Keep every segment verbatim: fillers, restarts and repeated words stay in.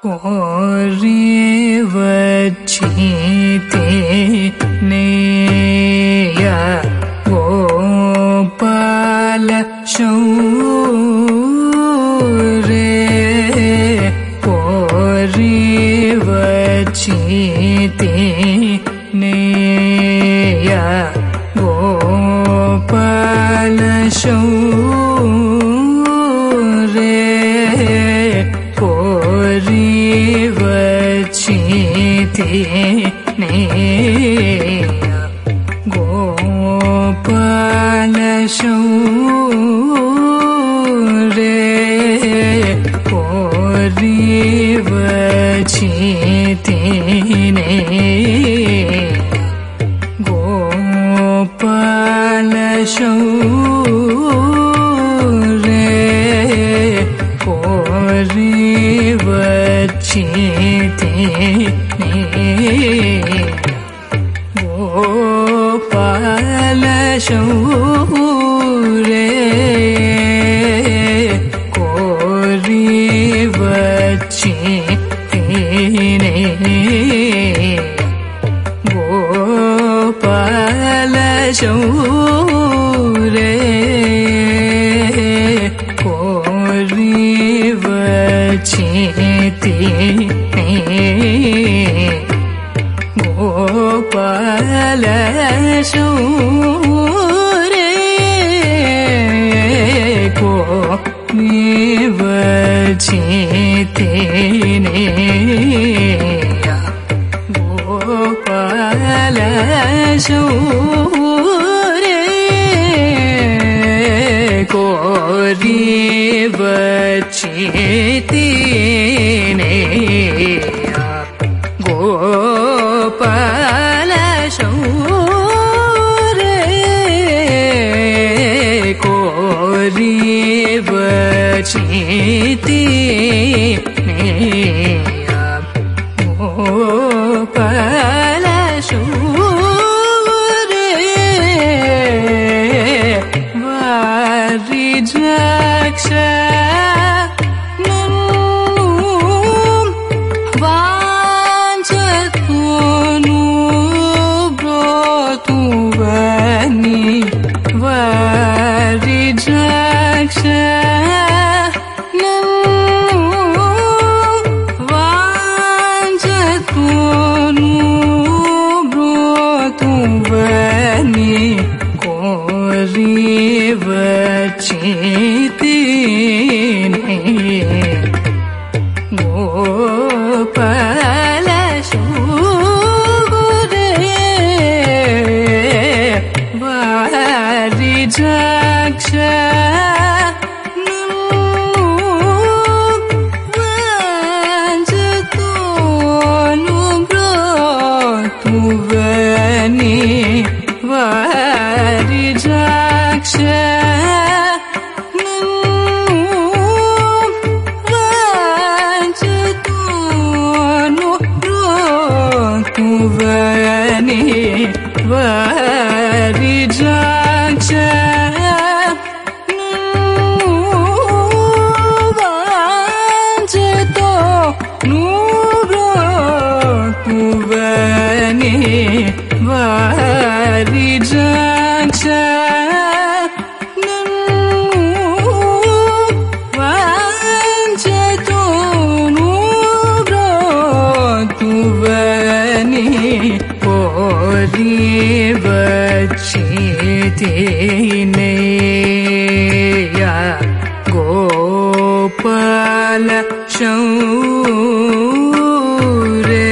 కోరి వచ్చితే నేయ గోపాల శౌరే కోరి వచ్చితే నేయ గోపాల శౌరే కోరి వచ్చితే నేయ గోపాల శౌరే కోరి వచ్చితే నేయ గోపాల శౌరే కోరి వచ్చితే గోపాల శౌరే కోరి వచ్చితే గోపాల శౌరే కోరి వచ్చితే గోపాల శౌరే కోరి వచ్చితే గోపాల శౌరే కోరి వచ్చితే గోపాల శౌరే కోరి వచ్చితే గోపాల శౌరే వారి ద్రాక్ష గోపాల శౌరే వారి ద్రాక్ష వాంఛతోను బ్రోతువని వారి ద్రాక్ష వారి ద్రాక్ష వాంఛతో నూబ్రోతువని వారి ద్రాక్ష వాంఛతో నూబ్రోతువని కోరి వచ్చితే నేయ గోపాల శౌరే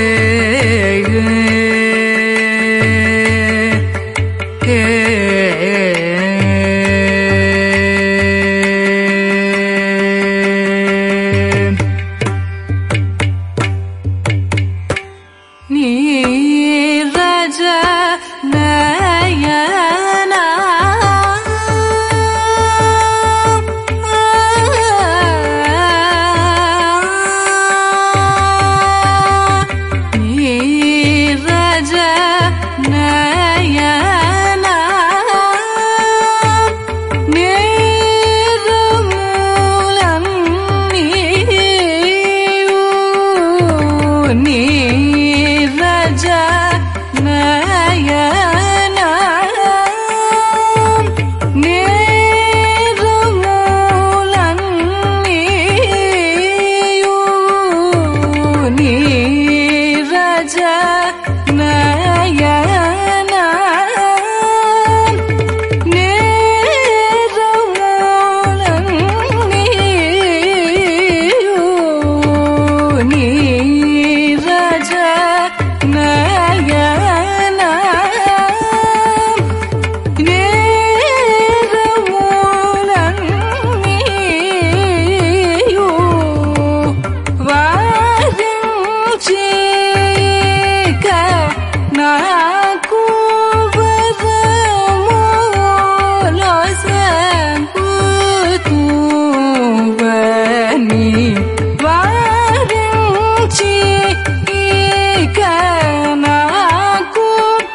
వారించి ఇక నాకు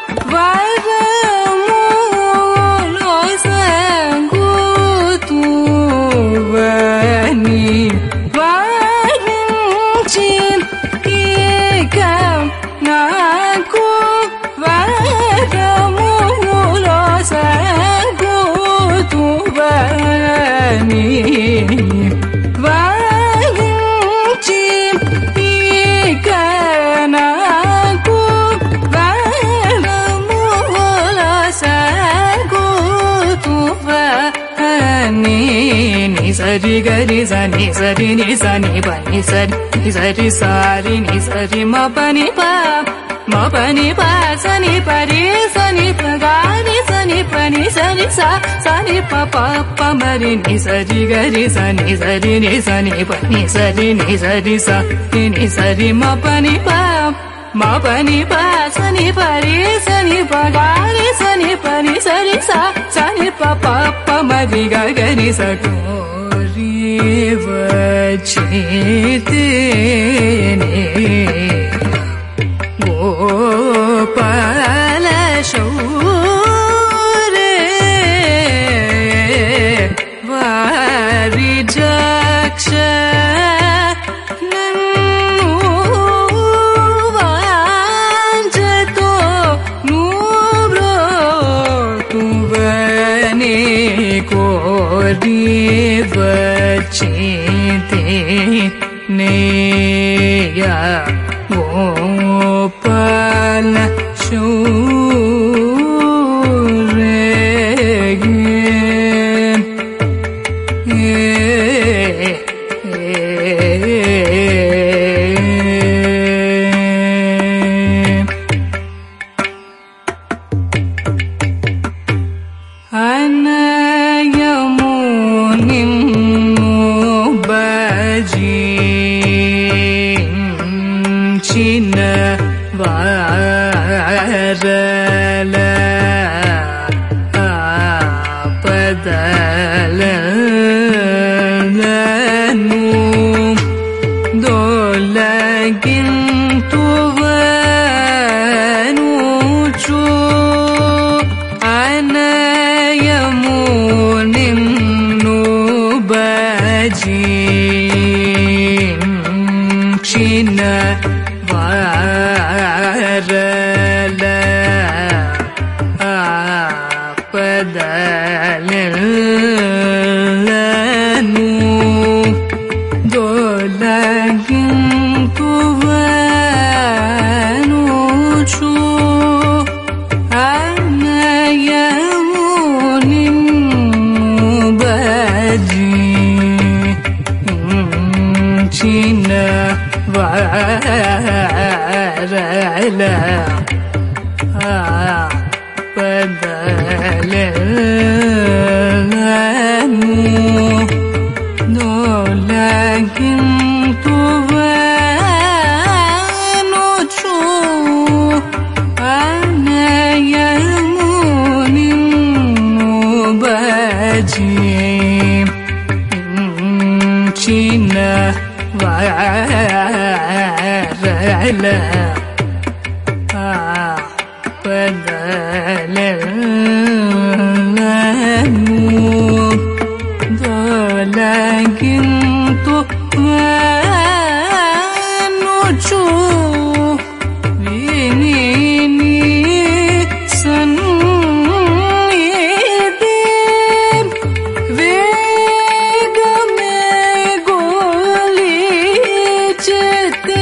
వరములో సగుతువని వారించి ఇక నాకు వరములో సగుతువని వారించి ఇక నాకు వరములో సగుతువని నిసరి గరి సని సరి ని సని పని సరి నిసరి సారి నిసరి మ పని ప మ పని ప సని పరి సని పగాని సని పని సరి సా సని ప ప ప మరి నిసరి గరి సని సరి ని సని పని సరి నిసరి సా నిసరి మ పని ప మ పని ప సని పరి సని పగాని సని పని సరి సా సని ప ప ప మరి గరి సకు వచితేనే గోపాల శౌరే వారిజాక్ష నన్ను వాంఛతో నువ్రోతువనే కోరి వచితే నేయ గోపాల శౌరే అనయము నిన్ను భజించిన వారల ఆపదలను దొలగింతువనుచు అనయము నిన్ను భజించిన వారల ఆపదలను దొలగింతువనుచు అనయము నిన్ను భజించిన వారల ఆపదలను దొలగింతువనుచు అనయము నిన్ను భజించిన వారల ఆపదలను దొలగింతువనుచు విని సన్నిధి వేగమే గొలిచెతే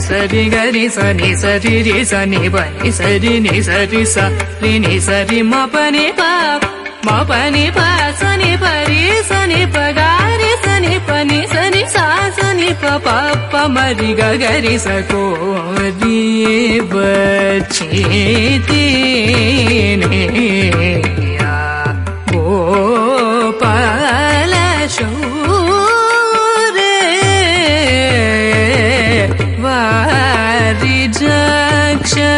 sari gari sa ni sari ri sa ni pa ni sari ni sari sa ri ni sari ma pa ni pa ma pa ni pa sa ni pa ri sa ni pa ga ri sa ni pa ni sa ni sa sa ni pa pa pa ma ri ga ga ri sa ko ri bachi tine ya gopala shaure vari jaksha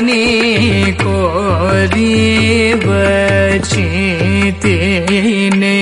Kori bachite ne